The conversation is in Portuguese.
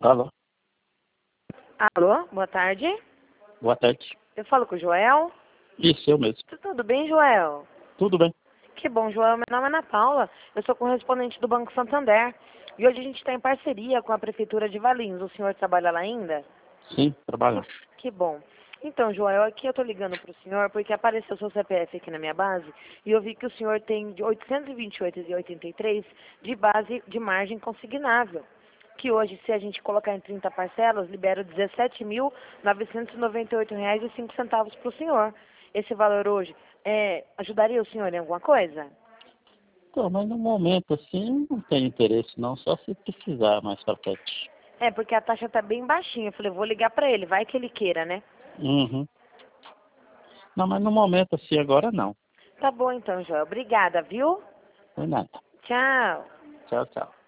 Alô? Alô, boa tarde. Boa tarde. Eu falo com o Joel. Isso, eu mesmo. Tudo bem, Joel? Tudo bem? Que bom, Joel. Meu nome é Ana Paula. Eu sou correspondente do Banco Santander. E hoje a gente está em parceria com a Prefeitura de Valinhos. O senhor trabalha lá ainda? Sim, trabalho. Que bom. Então, Joel, aqui eu estou ligando para o senhor porque apareceu seu CPF aqui na minha base e eu vi que o senhor tem de 828,83 de base de margem consignável. Que hoje, se a gente colocar em 30 parcelas, libera R$ 17.998,05 para o senhor. Esse valor hoje ajudaria o senhor em alguma coisa? Então, mas no momento assim não tenho interesse não, só se precisar mais pra frente. É, porque a taxa está bem baixinha. Eu falei, vou ligar para ele, vai que ele queira, né? Uhum. Não, mas no momento assim agora não. Tá bom então, Joel. Obrigada, viu? Não é nada. Tchau. Tchau, tchau.